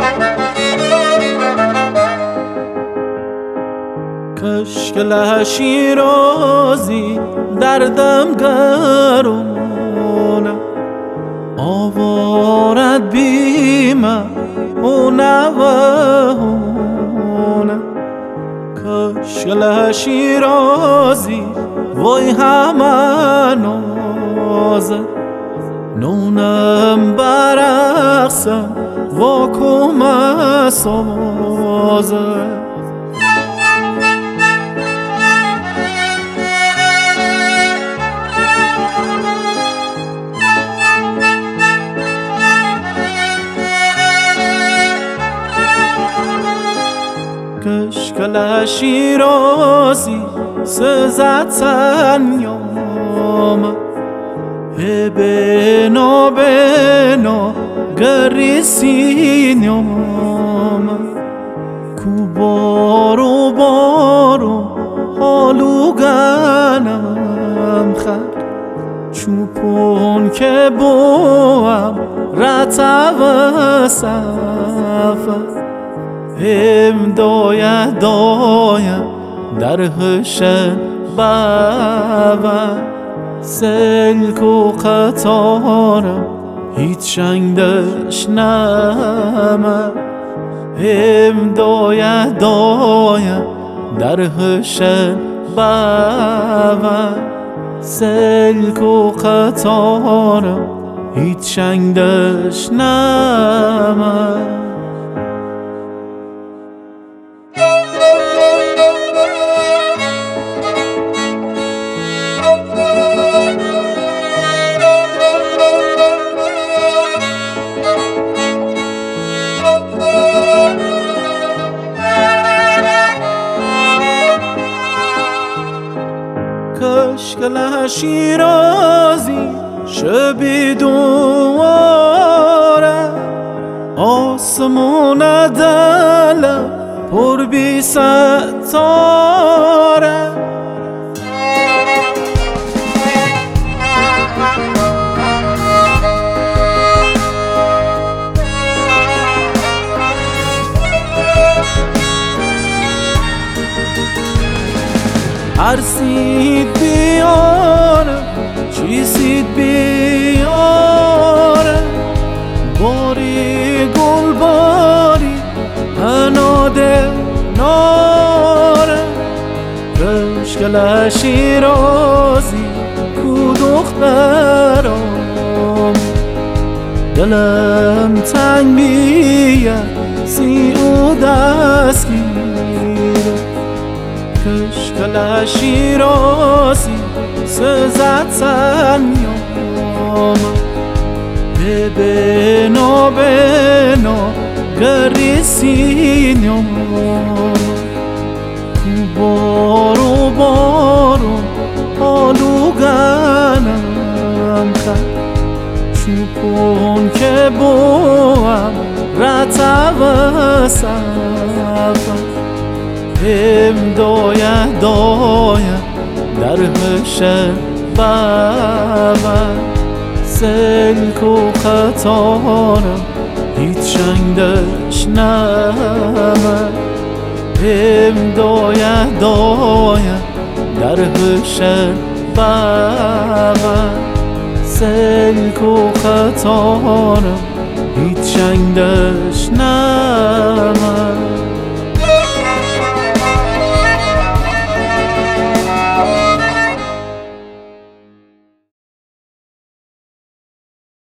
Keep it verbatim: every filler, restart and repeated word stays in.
کشکل شیرازی دردم گرونه آوارد بیمه و نوهونه کشکل شیرازی وای همه نازد نونم برقصم واکوم سازد کشکل شیرازی سزد سنیام بنا بنا گریسینیام کو بارو بارو حالو گنم خد چوپون که بوام رتب سفر هم داید داید در هشن بابا سلک و قطارم هیچ شنگدش نمه هم داید داید در هشن بابا سلک و قطارم هیچ شنگدش نمه کشکل شیرازی شبی دواره آسمون دلم پر بی ستاره هرسید بیاره چیسید بیاره باری گل باری هناده ناره کشکل شیرازی کو دخترام دلم تنگ بیه سی او دستگیره کشکل شیرازی سزد سنیام بنا بنا گریسینیام بارو بارو حالو گنم خد چوپون که بوام رتب سفر هم داید داید در هشن بابا سلک و قطارم هیچ شنگدش نمه هم داید داید در هشن بابا سلک و قطارم هیچ شنگدش نمه